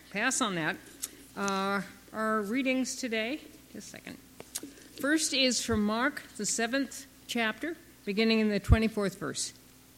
pass on that. Our readings today, just a second. First is from Mark, the 7th chapter, beginning in the 24th verse.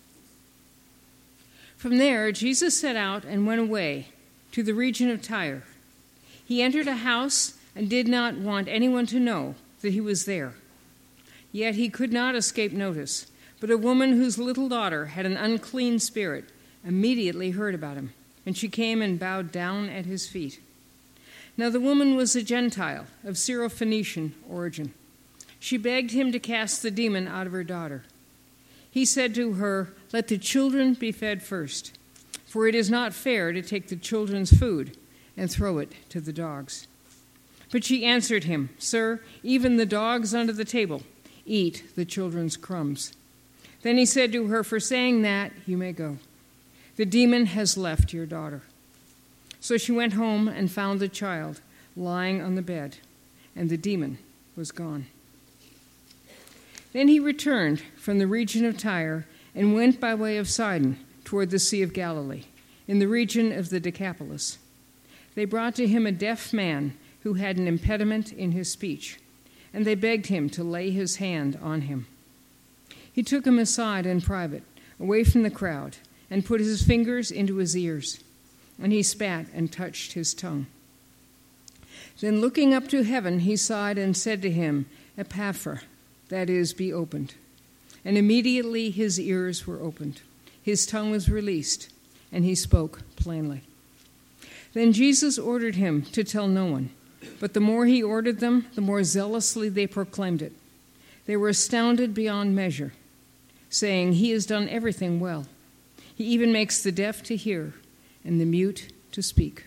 From there, Jesus set out and went away to the region of Tyre. He entered a house and did not want anyone to know that he was there. Yet he could not escape notice. But a woman whose little daughter had an unclean spirit immediately heard about him, and she came and bowed down at his feet. Now the woman was a Gentile of Syrophoenician origin. She begged him to cast the demon out of her daughter. He said to her, "Let the children be fed first, for it is not fair to take the children's food and throw it to the dogs." But she answered him, "Sir, even the dogs under the table eat the children's crumbs." Then he said to her, "For saying that, you may go. The demon has left your daughter." So she went home and found the child lying on the bed, and the demon was gone. Then he returned from the region of Tyre and went by way of Sidon toward the Sea of Galilee, in the region of the Decapolis. They brought to him a deaf man who had an impediment in his speech, and they begged him to lay his hand on him. He took him aside in private, away from the crowd, and put his fingers into his ears, and he spat and touched his tongue. Then looking up to heaven, he sighed and said to him, "Epaphra," that is, be opened. And immediately his ears were opened, his tongue was released, and he spoke plainly. Then Jesus ordered him to tell no one, but the more he ordered them, the more zealously they proclaimed it. They were astounded beyond measure, saying, "He has done everything well. He even makes the deaf to hear and the mute to speak."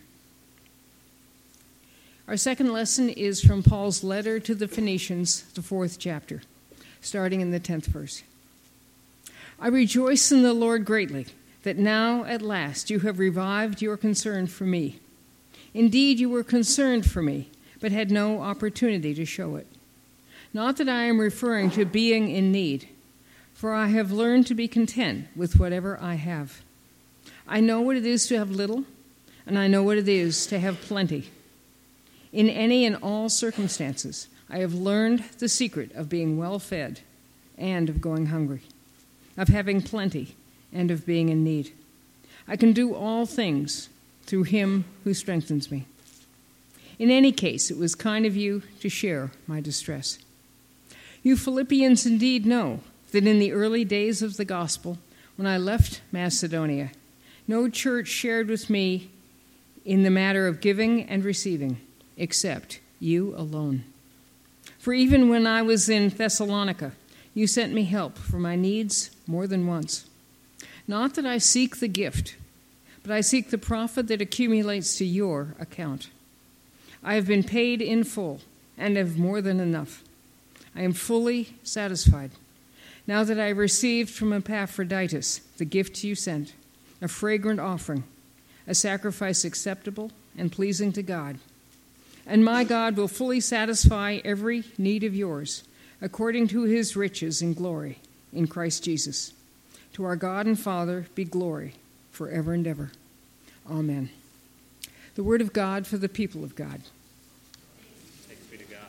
Our second lesson is from Paul's letter to the Phoenicians, the 4th chapter, starting in the 10th verse. "I rejoice in the Lord greatly that now at last you have revived your concern for me. Indeed, you were concerned for me, but had no opportunity to show it. Not that I am referring to being in need, for I have learned to be content with whatever I have. I know what it is to have little, and I know what it is to have plenty. In any and all circumstances, I have learned the secret of being well fed and of going hungry, of having plenty and of being in need. I can do all things through him who strengthens me. In any case, it was kind of you to share my distress. You Philippians indeed know that in the early days of the gospel, when I left Macedonia, no church shared with me in the matter of giving and receiving, except you alone. For even when I was in Thessalonica, you sent me help for my needs more than once. Not that I seek the gift, but I seek the profit that accumulates to your account. I have been paid in full and have more than enough. I am fully satisfied, now that I received from Epaphroditus the gift you sent, a fragrant offering, a sacrifice acceptable and pleasing to God. And my God will fully satisfy every need of yours, according to his riches in glory in Christ Jesus. To our God and Father be glory forever and ever. Amen." The word of God for the people of God. Thanks be to God.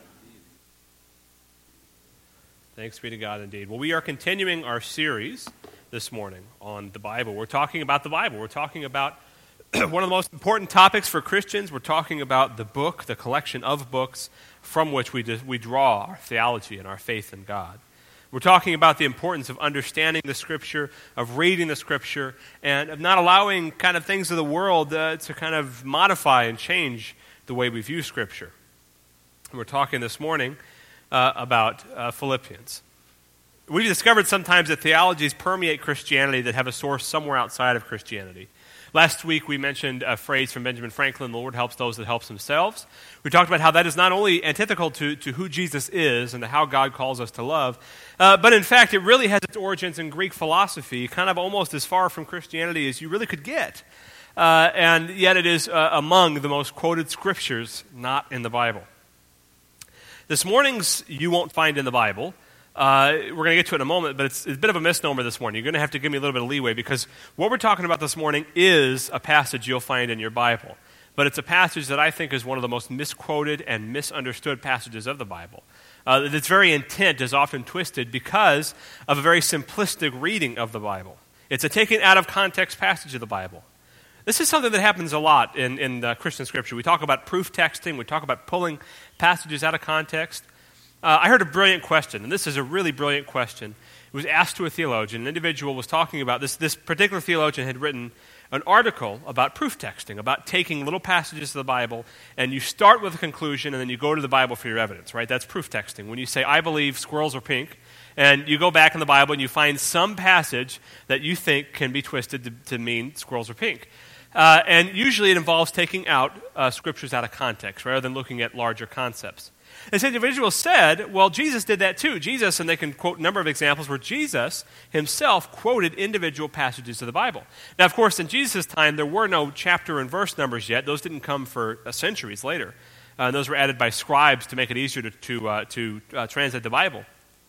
Thanks be to God indeed. Well, we are continuing our series this morning on the Bible. We're talking about the Bible. We're talking about one of the most important topics for Christians. We're talking about the book, the collection of books from which we draw our theology and our faith in God. We're talking about the importance of understanding the Scripture, of reading the Scripture, and of not allowing kind of things of the world to kind of modify and change the way we view Scripture. And we're talking this morning about Philippians. We've discovered sometimes that theologies permeate Christianity that have a source somewhere outside of Christianity. Last week we mentioned a phrase from Benjamin Franklin, "The Lord helps those that help themselves." We talked about how that is not only antithetical to who Jesus is and to how God calls us to love, but in fact it really has its origins in Greek philosophy, kind of almost as far from Christianity as you really could get. And yet it is among the most quoted scriptures not in the Bible. This morning's you won't find in the Bible. We're going to get to it in a moment, but it's a bit of a misnomer this morning. You're going to have to give me a little bit of leeway because what we're talking about this morning is a passage you'll find in your Bible. but it's a passage that I think is one of the most misquoted and misunderstood passages of the Bible. Its very intent is often twisted because of a very simplistic reading of the Bible. It's a taken out of context passage of the Bible. This is something that happens a lot in Christian Scripture. We talk about proof texting. We talk about pulling passages out of context. I heard a brilliant question, and this is a really brilliant question. It was asked to a theologian. An individual was talking about this. This particular theologian had written an article about proof texting, about taking little passages of the Bible, and you start with a conclusion, and then you go to the Bible for your evidence, right? That's proof texting. When you say, I believe squirrels are pink, and you go back in the Bible and you find some passage that you think can be twisted to mean squirrels are pink. And usually it involves taking out scriptures out of context rather than looking at larger concepts. This individual said, well, Jesus did that too. Jesus, and they can quote a number of examples where Jesus himself quoted individual passages of the Bible. Now, of course, in Jesus' time, there were no chapter and verse numbers yet. Those didn't come for centuries later. Those were added by scribes to make it easier to translate the Bible.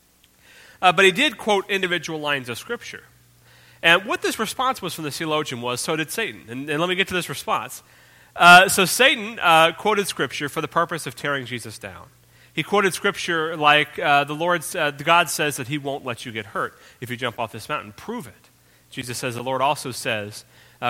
But he did quote individual lines of Scripture. And what this response was from the theologian was, so did Satan. And let me get to this response. So Satan quoted Scripture for the purpose of tearing Jesus down. He quoted Scripture like God says that he won't let you get hurt if you jump off this mountain. Prove it. Jesus says, God also says,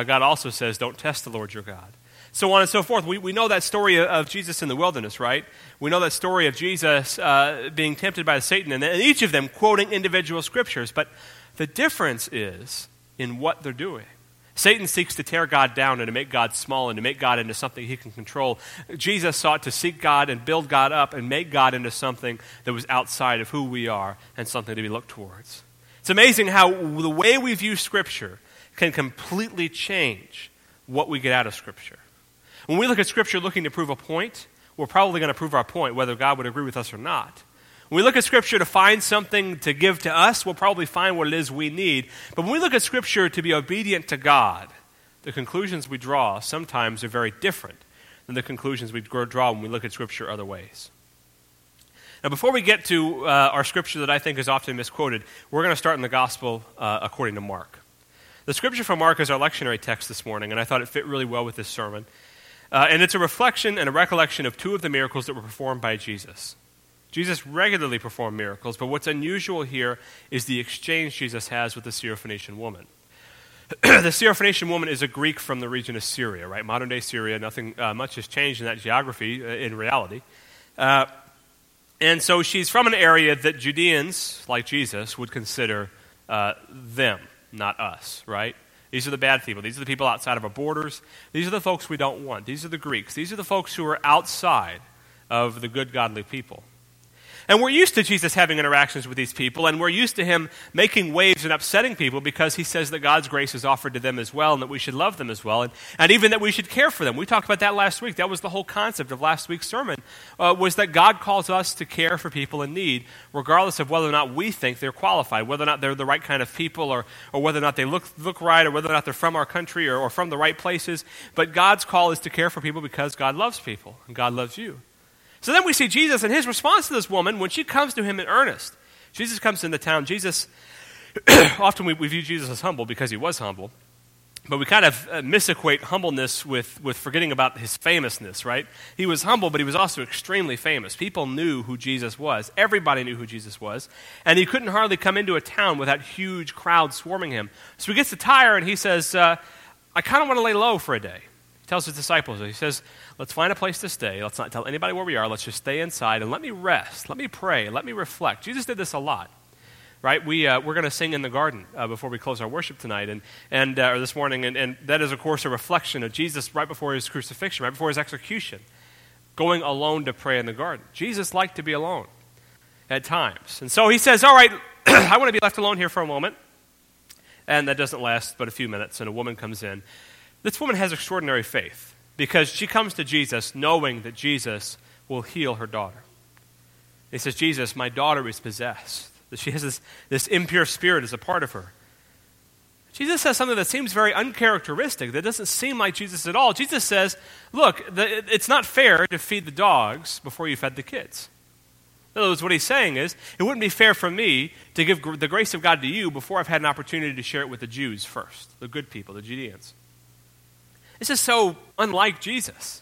don't test the Lord your God. So on and so forth. We know that story of Jesus in the wilderness, right? We know that story of Jesus being tempted by Satan, and each of them quoting individual Scriptures. But the difference is in what they're doing. Satan seeks to tear God down and to make God small and to make God into something he can control. Jesus sought to seek God and build God up and make God into something that was outside of who we are and something to be looked towards. It's amazing how the way we view Scripture can completely change what we get out of Scripture. When we look at Scripture looking to prove a point, we're probably going to prove our point, whether God would agree with us or not. When we look at Scripture to find something to give to us, we'll probably find what it is we need. But when we look at Scripture to be obedient to God, the conclusions we draw sometimes are very different than the conclusions we draw when we look at Scripture other ways. Now, before we get to our Scripture that I think is often misquoted, we're going to start in the Gospel according to Mark. The Scripture from Mark is our lectionary text this morning, and I thought it fit really well with this sermon. And it's a reflection and a recollection of two of the miracles that were performed by Jesus. Jesus regularly performed miracles, but what's unusual here is the exchange Jesus has with the Syrophoenician woman. The Syrophoenician woman is a Greek from the region of Syria, right? Modern-day Syria. Nothing much has changed in that geography in reality. And so she's from an area that Judeans, like Jesus, would consider them, not us, right? These are the bad people. These are the people outside of our borders. These are the folks we don't want. These are the Greeks. These are the folks who are outside of the good, godly people. And we're used to Jesus having interactions with these people, and we're used to him making waves and upsetting people because he says that God's grace is offered to them as well and that we should love them as well, and even that we should care for them. We talked about that last week. That was the whole concept of last week's sermon, was that God calls us to care for people in need, regardless of whether or not we think they're qualified, whether or not they're the right kind of people, or whether or not they look right, or whether or not they're from our country or from the right places. But God's call is to care for people because God loves people, and God loves you. So then we see Jesus and his response to this woman when she comes to him in earnest. Jesus comes into town. Jesus, often we view Jesus as humble because he was humble, but we kind of misequate humbleness with forgetting about his famousness, right? He was humble, but he was also extremely famous. People knew who Jesus was. Everybody knew who Jesus was, and he couldn't hardly come into a town without huge crowds swarming him. So he gets to Tyre, and he says, I kind of want to lay low for a day. He tells his disciples, he says, let's find a place to stay. Let's not tell anybody where we are. Let's just stay inside and let me rest. Let me pray. Let me reflect. Jesus did this a lot, right? We're going to sing in the garden before we close our worship tonight or this morning. And that is, of course, a reflection of Jesus right before his crucifixion, right before his execution, going alone to pray in the garden. Jesus liked to be alone at times. And so he says, all right, I want to be left alone here for a moment. And that doesn't last but a few minutes, and a woman comes in. This woman has extraordinary faith because she comes to Jesus knowing that Jesus will heal her daughter. He says, Jesus, my daughter is possessed. That she has this impure spirit as a part of her. Jesus says something that seems very uncharacteristic, that doesn't seem like Jesus at all. Jesus says, look, it's not fair to feed the dogs before you fed the kids. In other words, what he's saying is, it wouldn't be fair for me to give the grace of God to you before I've had an opportunity to share it with the Jews first, the good people, the Judeans. This is so unlike Jesus.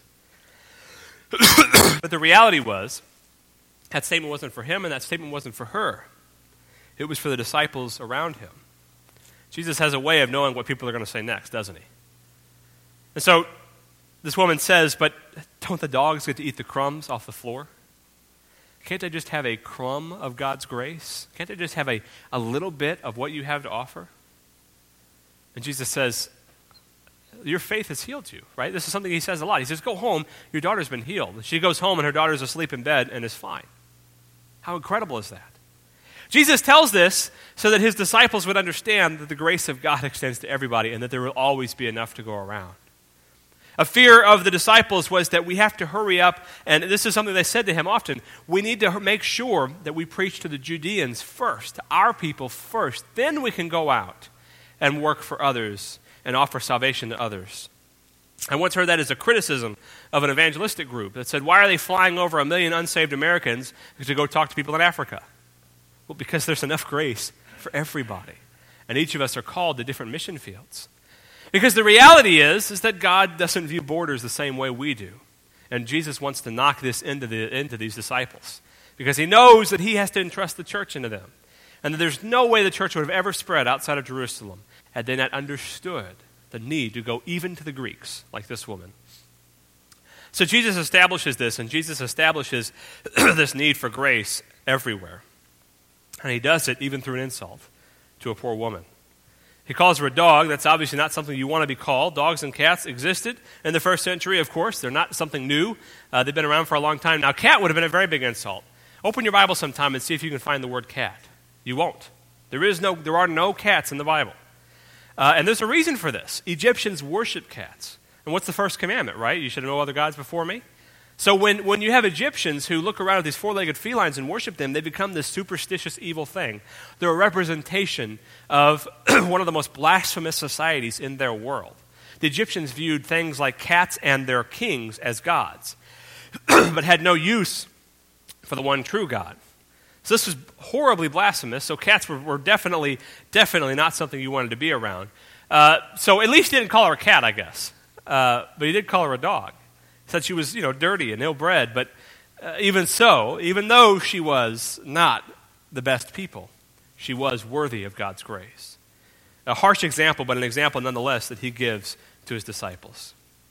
But the reality was, that statement wasn't for him and that statement wasn't for her. It was for the disciples around him. Jesus has a way of knowing what people are going to say next, doesn't he? And so this woman says, but don't the dogs get to eat the crumbs off the floor? Can't they just have a crumb of God's grace? Can't they just have a little bit of what you have to offer? And Jesus says, your faith has healed you, right? This is something he says a lot. He says, go home, your daughter's been healed. She goes home and her daughter's asleep in bed and is fine. How incredible is that? Jesus tells this so that his disciples would understand that the grace of God extends to everybody and that there will always be enough to go around. A fear of the disciples was that we have to hurry up, and this is something they said to him often, we need to make sure that we preach to the Judeans first, to our people first, then we can go out and work for others and offer salvation to others. I once heard that as a criticism of an evangelistic group that said, why are they flying over 1 million unsaved Americans to go talk to people in Africa? Well, because there's enough grace for everybody, and each of us are called to different mission fields. Because the reality is that God doesn't view borders the same way we do. And Jesus wants to knock this into these disciples. Because he knows that he has to entrust the church into them. And that there's no way the church would have ever spread outside of Jerusalem had they not understood the need to go even to the Greeks, like this woman. So Jesus establishes this, and Jesus establishes this need for grace everywhere. And he does it even through an insult to a poor woman. He calls her a dog. That's obviously not something you want to be called. Dogs and cats existed in the first century, of course. They're not something new. They've been around for a long time. Now, cat would have been a very big insult. Open your Bible sometime and see if you can find the word cat. You won't. There are no cats in the Bible. And there's a reason for this. Egyptians worship cats. And what's the first commandment, right? You should have no other gods before me. So when you have Egyptians who look around at these four-legged felines and worship them, they become this superstitious evil thing. They're a representation of one of the most blasphemous societies in their world. The Egyptians viewed things like cats and their kings as gods, but had no use for the one true God. So this was horribly blasphemous, so cats were definitely not something you wanted to be around. So at least he didn't call her a cat, I guess. But he did call her a dog. Said she was, dirty and ill-bred, but even so, even though she was not the best people, she was worthy of God's grace. A harsh example, but an example nonetheless that he gives to his disciples.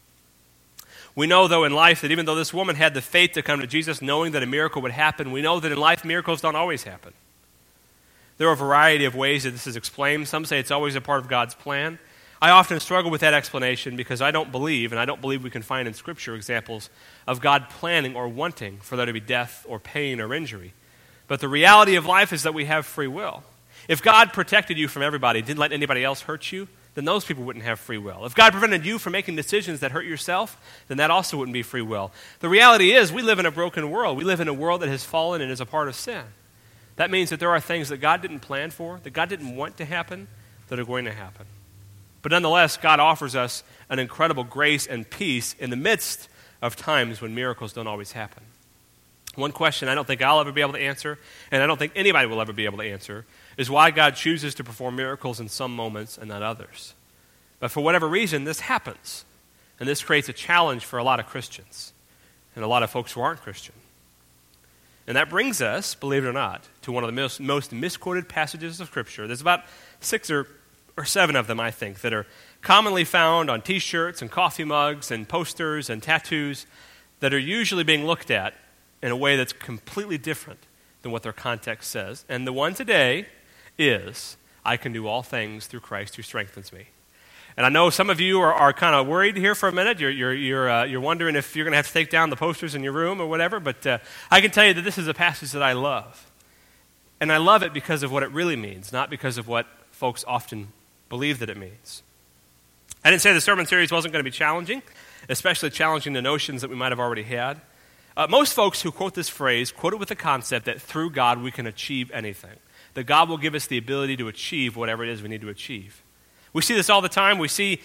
We know, though, in life that even though this woman had the faith to come to Jesus knowing that a miracle would happen, we know that in life miracles don't always happen. There are a variety of ways that this is explained. Some say it's always a part of God's plan. I often struggle with that explanation because I don't believe we can find in Scripture examples of God planning or wanting for there to be death or pain or injury. But the reality of life is that we have free will. If God protected you from everybody, didn't let anybody else hurt you, then those people wouldn't have free will. If God prevented you from making decisions that hurt yourself, then that also wouldn't be free will. The reality is we live in a broken world. We live in a world that has fallen and is a part of sin. That means that there are things that God didn't plan for, that God didn't want to happen, that are going to happen. But nonetheless, God offers us an incredible grace and peace in the midst of times when miracles don't always happen. One question I don't think I'll ever be able to answer, and I don't think anybody will ever be able to answer, is why God chooses to perform miracles in some moments and not others. But for whatever reason, this happens. And this creates a challenge for a lot of Christians and a lot of folks who aren't Christian. And that brings us, believe it or not, to one of the most misquoted passages of Scripture. There's about 6 or 7 of them, I think, that are commonly found on T-shirts and coffee mugs and posters and tattoos that are usually being looked at in a way that's completely different than what their context says. And the one today is, I can do all things through Christ who strengthens me. And I know some of you are kind of worried here for a minute. You're wondering if you're going to have to take down the posters in your room or whatever, but I can tell you that this is a passage that I love. And I love it because of what it really means, not because of what folks often believe that it means. I didn't say the sermon series wasn't going to be challenging, especially challenging the notions that we might have already had. Most folks who quote this phrase quote it with the concept that through God we can achieve anything, that God will give us the ability to achieve whatever it is we need to achieve. We see this all the time. We see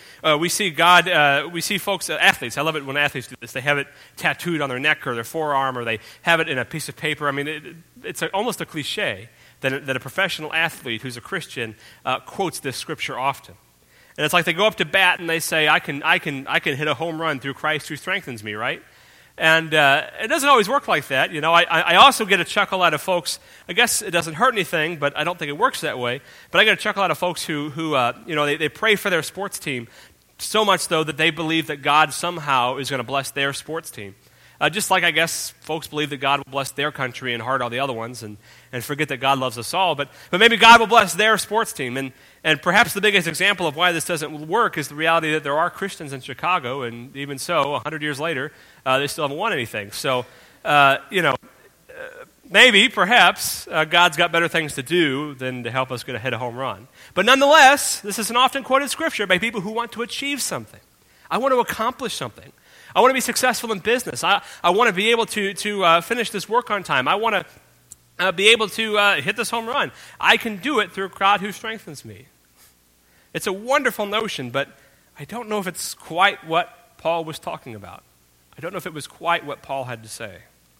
folks, athletes. I love it when athletes do this. They have it tattooed on their neck or their forearm, or they have it in a piece of paper. I mean, it's almost a cliche that a professional athlete who's a Christian quotes this scripture often. And it's like they go up to bat and they say, I can hit a home run through Christ who strengthens me, right? And it doesn't always work like that. I also get a chuckle out of folks. I guess it doesn't hurt anything, but I don't think it works that way. But I get a chuckle out of folks who they pray for their sports team so much, though, that they believe that God somehow is going to bless their sports team. Just like I guess folks believe that God will bless their country and heart all the other ones and forget that God loves us all. But maybe God will bless their sports team. And perhaps the biggest example of why this doesn't work is the reality that there are Christians in Chicago, and even so, 100 years later, they still haven't won anything. So, maybe, perhaps, God's got better things to do than to help us hit a home run. But nonetheless, this is an often quoted scripture by people who want to achieve something. I want to accomplish something. I want to be successful in business. I want to be able to finish this work on time. I want to be able to hit this home run. I can do it through God who strengthens me. It's a wonderful notion, but I don't know if it's quite what Paul was talking about. I don't know if it was quite what Paul had to say.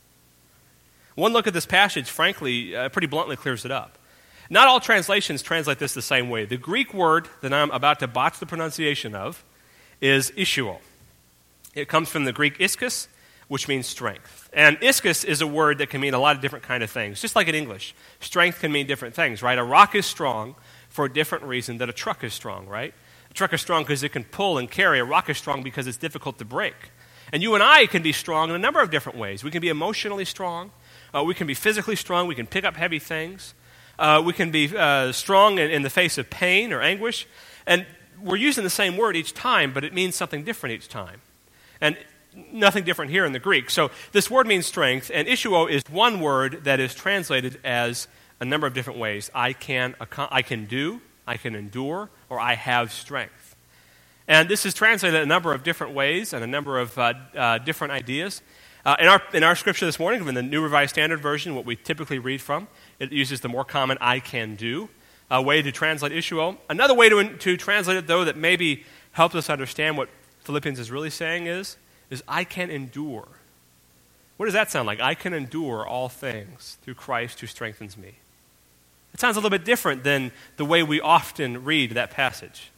One look at this passage, frankly, pretty bluntly clears it up. Not all translations translate this the same way. The Greek word that I'm about to botch the pronunciation of is ischuo. It comes from the Greek ischus, which means strength. And ischus is a word that can mean a lot of different kind of things, just like in English. Strength can mean different things, right? A rock is strong for a different reason that a truck is strong, right? A truck is strong because it can pull and carry. A rock is strong because it's difficult to break. And you and I can be strong in a number of different ways. We can be emotionally strong. We can be physically strong. We can pick up heavy things. We can be strong in the face of pain or anguish. And we're using the same word each time, but it means something different each time. And nothing different here in the Greek. So this word means strength, and ischuo is one word that is translated as a number of different ways. I can do, I can endure, or I have strength. And this is translated a number of different ways and a number of different ideas. In our scripture this morning, in the New Revised Standard Version, what we typically read from, it uses the more common I can do way to translate ischuo. Another way to translate it, though, that maybe helps us understand what Philippians is really saying is I can endure. What does that sound like? I can endure all things through Christ who strengthens me. It sounds a little bit different than the way we often read that passage.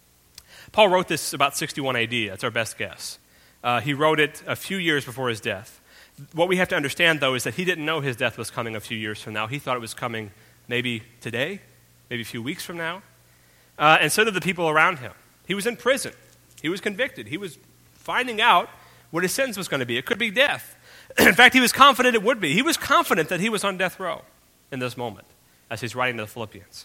Paul wrote this about 61 AD. That's our best guess. He wrote it a few years before his death. What we have to understand, though, is that he didn't know his death was coming a few years from now. He thought it was coming maybe today, maybe a few weeks from now. And so did the people around him. He was in prison. He was convicted. He was finding out what his sentence was going to be. It could be death. In fact, he was confident it would be. He was confident that he was on death row in this moment as he's writing to the Philippians.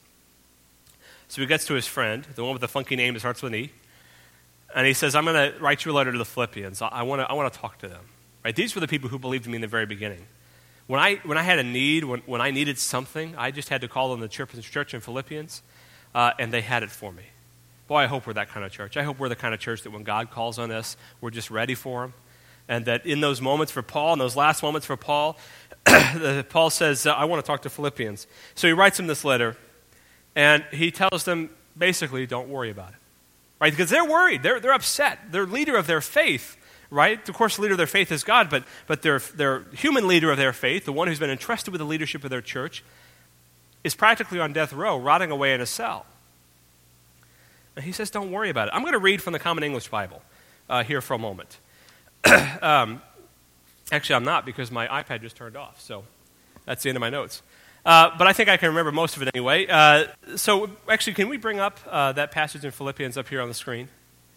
So he gets to his friend, the one with the funky name that starts with an E, and he says, I'm going to write you a letter to the Philippians. I want to talk to them. Right? These were the people who believed in me in the very beginning. When I had a need, when I needed something, I just had to call on the church in Philippians, and they had it for me. Boy, I hope we're that kind of church. I hope we're the kind of church that when God calls on us, we're just ready for him. And that in those moments for Paul, in those last moments for Paul, Paul says, I want to talk to Philippians. So he writes them this letter, and he tells them, basically, don't worry about it. Right? Because they're worried. They're upset. Their leader of their faith, right? Of course, the leader of their faith is God, but their human leader of their faith, the one who's been entrusted with the leadership of their church, is practically on death row, rotting away in a cell. And he says, don't worry about it. I'm going to read from the Common English Bible here for a moment. Actually, I'm not, because my iPad just turned off, so that's the end of my notes. But I think I can remember most of it anyway. So actually, can we bring up that passage in Philippians up here on the screen?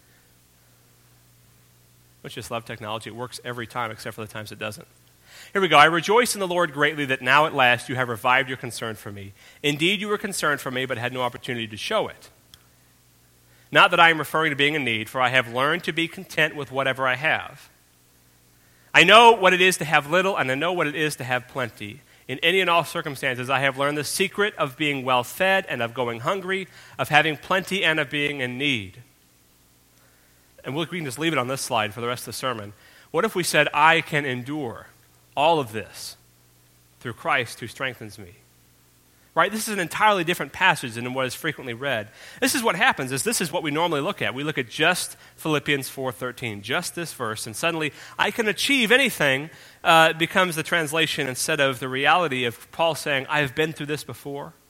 I just love technology. It works every time except for the times it doesn't. Here we go. I rejoice in the Lord greatly that now at last you have revived your concern for me. Indeed, you were concerned for me, but had no opportunity to show it. Not that I am referring to being in need, for I have learned to be content with whatever I have. I know what it is to have little, and I know what it is to have plenty. In any and all circumstances, I have learned the secret of being well fed and of going hungry, of having plenty and of being in need. And we can just leave it on this slide for the rest of the sermon. What if we said, I can endure all of this through Christ who strengthens me? Right? This is an entirely different passage than what is frequently read. This is what happens, this is what we normally look at. We look at just Philippians 4:13, just this verse, and suddenly, I can achieve anything becomes the translation instead of the reality of Paul saying, I have been through this before.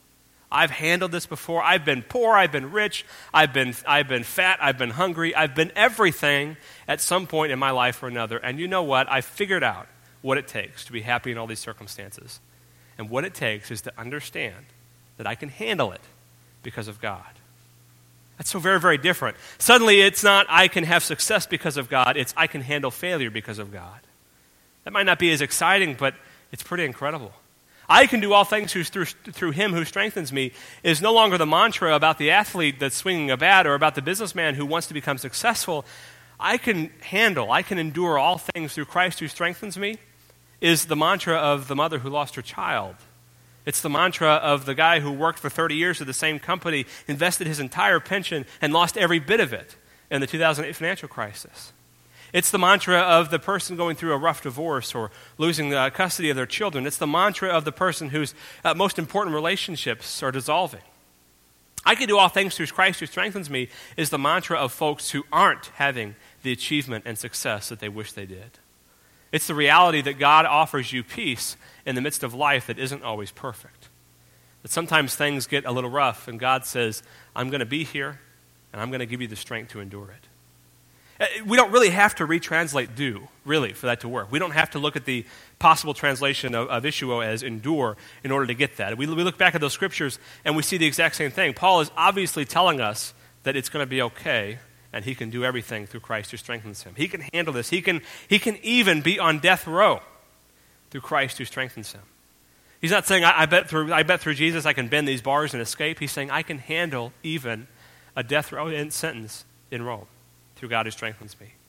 I've handled this before. I've been poor. I've been rich. I've been fat. I've been hungry. I've been everything at some point in my life or another. And you know what? I've figured out what it takes to be happy in all these circumstances. And what it takes is to understand that I can handle it because of God. That's so very, very different. Suddenly, it's not I can have success because of God. It's I can handle failure because of God. That might not be as exciting, but it's pretty incredible. I can do all things through him who strengthens me is no longer the mantra about the athlete that's swinging a bat or about the businessman who wants to become successful. I can endure all things through Christ who strengthens me is the mantra of the mother who lost her child. It's the mantra of the guy who worked for 30 years at the same company, invested his entire pension, and lost every bit of it in the 2008 financial crisis. It's the mantra of the person going through a rough divorce or losing custody of their children. It's the mantra of the person whose most important relationships are dissolving. I can do all things through Christ who strengthens me is the mantra of folks who aren't having the achievement and success that they wish they did. It's the reality that God offers you peace in the midst of life that isn't always perfect. That sometimes things get a little rough and God says, I'm going to be here and I'm going to give you the strength to endure it. We don't really have to retranslate do, really, for that to work. We don't have to look at the possible translation of issuo as endure in order to get that. We look back at those scriptures and we see the exact same thing. Paul is obviously telling us that it's going to be okay and he can do everything through Christ who strengthens him. He can handle this. He can even be on death row through Christ who strengthens him. He's not saying, I bet through Jesus I can bend these bars and escape. He's saying, I can handle even a death row sentence in Rome through God who strengthens me.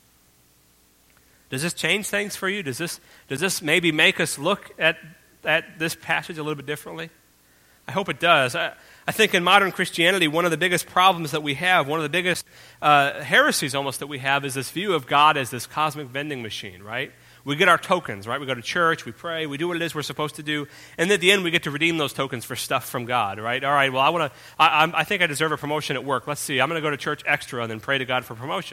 Does this change things for you? Does this maybe make us look at this passage a little bit differently? I hope it does. I think in modern Christianity, one of the biggest problems that we have, one of the biggest heresies almost that we have is this view of God as this cosmic vending machine, right? We get our tokens, right? We go to church, we pray, we do what it is we're supposed to do, and at the end we get to redeem those tokens for stuff from God, right? All right, well, I think I deserve a promotion at work. Let's see, I'm going to go to church extra and then pray to God for promotion.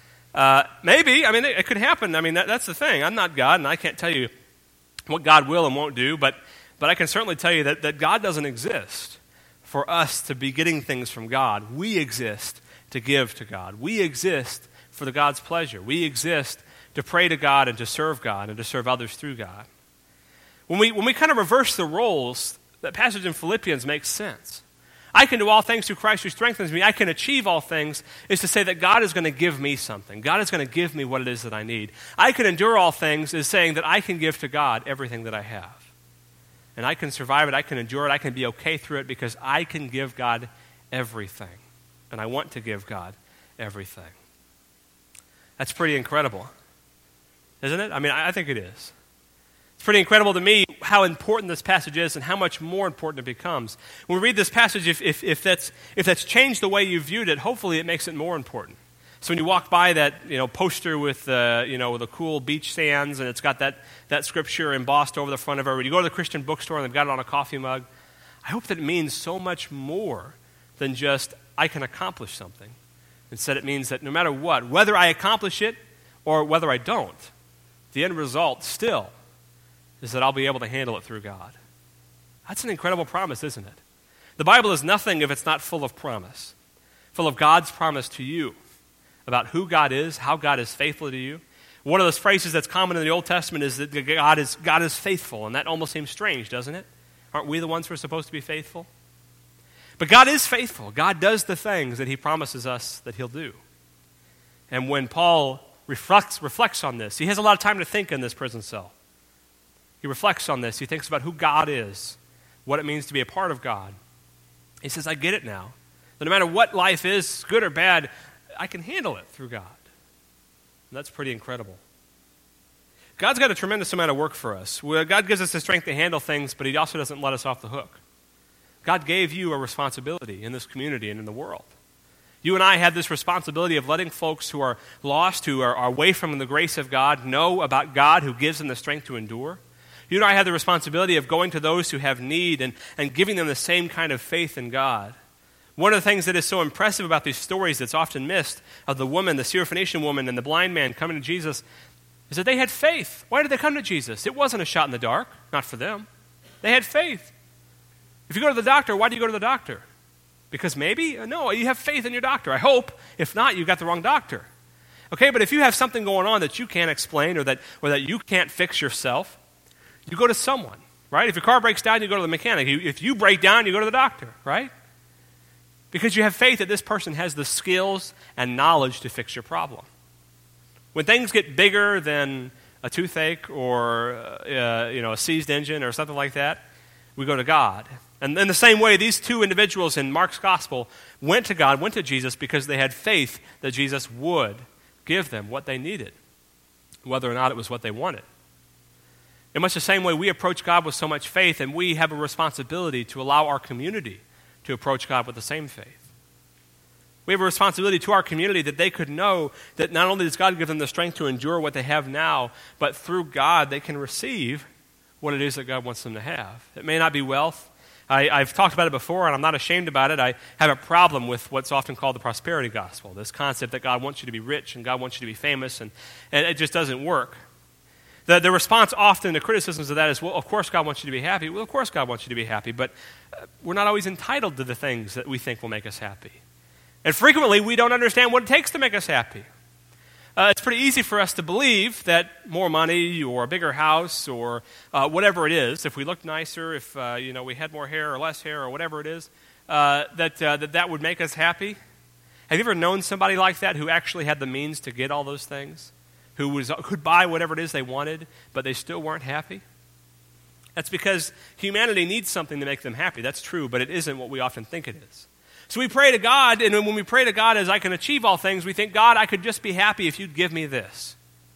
Maybe, I mean, it could happen. I mean, that's the thing. I'm not God, and I can't tell you what God will and won't do, but I can certainly tell you that God doesn't exist for us to be getting things from God. We exist to give to God. We exist for the God's pleasure. We exist to pray to God and to serve others through God. When we kind of reverse the roles, that passage in Philippians makes sense. I can do all things through Christ who strengthens me. I can achieve all things is to say that God is going to give me something. God is going to give me what it is that I need. I can endure all things is saying that I can give to God everything that I have. And I can survive it. I can endure it. I can be okay through it because I can give God everything. And I want to give God everything. That's pretty incredible. Isn't it? I mean, I think it is. It's pretty incredible to me how important this passage is and how much more important it becomes. When we read this passage, if that's changed the way you viewed it, hopefully it makes it more important. So when you walk by that poster with the cool beach sands and it's got that scripture embossed over the front of it, you go to the Christian bookstore and they've got it on a coffee mug, I hope that it means so much more than just I can accomplish something. Instead it means that no matter what, whether I accomplish it or whether I don't, the end result still is that I'll be able to handle it through God. That's an incredible promise, isn't it? The Bible is nothing if it's not full of promise, full of God's promise to you about who God is, how God is faithful to you. One of those phrases that's common in the Old Testament is that God is faithful, and that almost seems strange, doesn't it? Aren't we the ones who are supposed to be faithful? But God is faithful. God does the things that he promises us that he'll do. And when Paul reflects on this, he has a lot of time to think in this prison cell. He reflects on this. He thinks about who God is, what it means to be a part of God. He says, I get it now. That no matter what life is, good or bad, I can handle it through God. And that's pretty incredible. God's got a tremendous amount of work for us. God gives us the strength to handle things, but he also doesn't let us off the hook. God gave you a responsibility in this community and in the world. You and I have this responsibility of letting folks who are lost, who are away from the grace of God, know about God who gives them the strength to endure. You and I have the responsibility of going to those who have need and giving them the same kind of faith in God. One of the things that is so impressive about these stories that's often missed of the woman, the Syrophoenician woman, and the blind man coming to Jesus is that they had faith. Why did they come to Jesus? It wasn't a shot in the dark, not for them. They had faith. If you go to the doctor, why do you go to the doctor? Because maybe? No, you have faith in your doctor. I hope. If not, you got the wrong doctor. Okay, but if you have something going on that you can't explain or that you can't fix yourself, you go to someone, right? If your car breaks down, you go to the mechanic. If you break down, you go to the doctor, right? Because you have faith that this person has the skills and knowledge to fix your problem. When things get bigger than a toothache or a seized engine or something like that, we go to God. And in the same way, these two individuals in Mark's gospel went to God, went to Jesus because they had faith that Jesus would give them what they needed, whether or not it was what they wanted. In much the same way, we approach God with so much faith, and we have a responsibility to allow our community to approach God with the same faith. We have a responsibility to our community that they could know that not only does God give them the strength to endure what they have now, but through God they can receive what it is that God wants them to have. It may not be wealth. I've talked about it before, and I'm not ashamed about it. I have a problem with what's often called the prosperity gospel, this concept that God wants you to be rich and God wants you to be famous, and it just doesn't work. The response often to criticisms of that is, well, of course God wants you to be happy. Well, of course God wants you to be happy, but we're not always entitled to the things that we think will make us happy. And frequently, we don't understand what it takes to make us happy. It's pretty easy for us to believe that more money or a bigger house or whatever it is, if we looked nicer, if we had more hair or less hair or whatever it is, that would make us happy. Have you ever known somebody like that who actually had the means to get all those things? Who could buy whatever it is they wanted, but they still weren't happy? That's because humanity needs something to make them happy. That's true, but it isn't what we often think it is. So we pray to God, and when we pray to God as I can achieve all things, we think, God, I could just be happy if you'd give me this.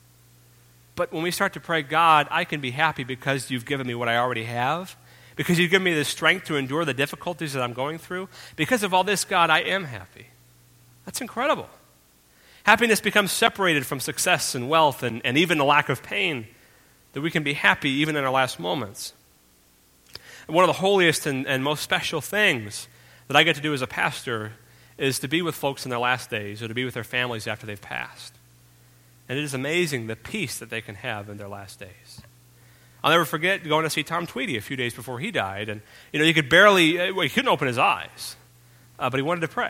But when we start to pray, God, I can be happy because you've given me what I already have, because you've given me the strength to endure the difficulties that I'm going through. Because of all this, God, I am happy. That's incredible. Happiness becomes separated from success and wealth and even a lack of pain, that we can be happy even in our last moments. And one of the holiest and most special things that I get to do as a pastor is to be with folks in their last days or to be with their families after they've passed. And it is amazing the peace that they can have in their last days. I'll never forget going to see Tom Tweedy a few days before he died. And, he could he couldn't open his eyes, but he wanted to pray.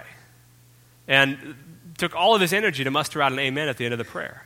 And took all of his energy to muster out an amen at the end of the prayer.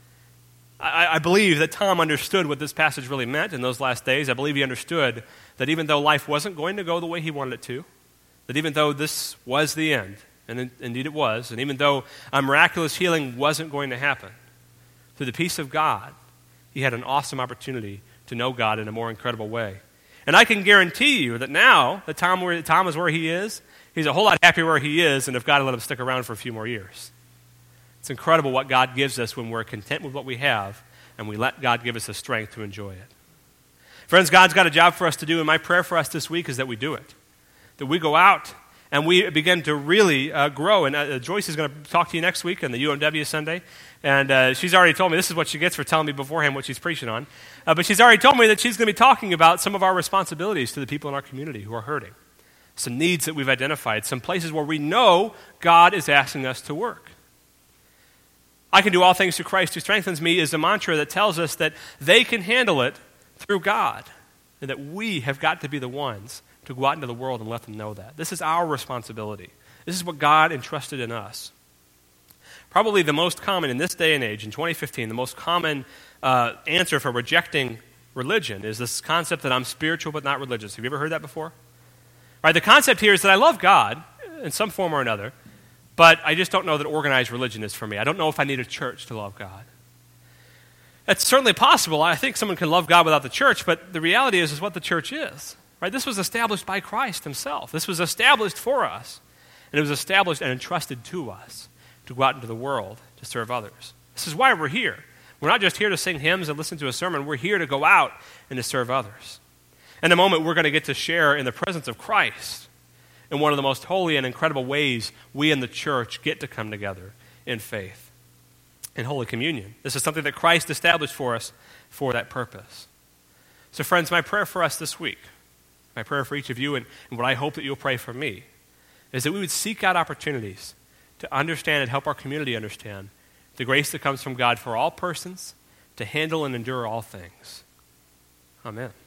I believe that Tom understood what this passage really meant in those last days. I believe he understood that even though life wasn't going to go the way he wanted it to, that even though this was the end, and indeed it was, and even though a miraculous healing wasn't going to happen, through the peace of God, he had an awesome opportunity to know God in a more incredible way. And I can guarantee you that now that Tom is where he is, he's a whole lot happier where he is than if God had let him stick around for a few more years. It's incredible what God gives us when we're content with what we have and we let God give us the strength to enjoy it. Friends, God's got a job for us to do, and my prayer for us this week is that we do it. That we go out and we begin to really grow. And Joyce is going to talk to you next week on the UMW Sunday. And she's already told me, this is what she gets for telling me beforehand what she's preaching on. But she's already told me that she's going to be talking about some of our responsibilities to the people in our community who are hurting. Some needs that we've identified, some places where we know God is asking us to work. I can do all things through Christ who strengthens me is a mantra that tells us that they can handle it through God, and that we have got to be the ones to go out into the world and let them know that. This is our responsibility. This is what God entrusted in us. Probably the most common in this day and age, in 2015, the most common answer for rejecting religion is this concept that I'm spiritual but not religious. Have you ever heard that before? Right, the concept here is that I love God in some form or another, but I just don't know that organized religion is for me. I don't know if I need a church to love God. That's certainly possible. I think someone can love God without the church, but the reality is what the church is. Right? This was established by Christ himself. This was established for us, and it was established and entrusted to us to go out into the world to serve others. This is why we're here. We're not just here to sing hymns and listen to a sermon. We're here to go out and to serve others. In a moment, we're going to get to share in the presence of Christ in one of the most holy and incredible ways we in the church get to come together in faith, in Holy Communion. This is something that Christ established for us for that purpose. So friends, my prayer for us this week, my prayer for each of you, and what I hope that you'll pray for me, is that we would seek out opportunities to understand and help our community understand the grace that comes from God for all persons to handle and endure all things. Amen.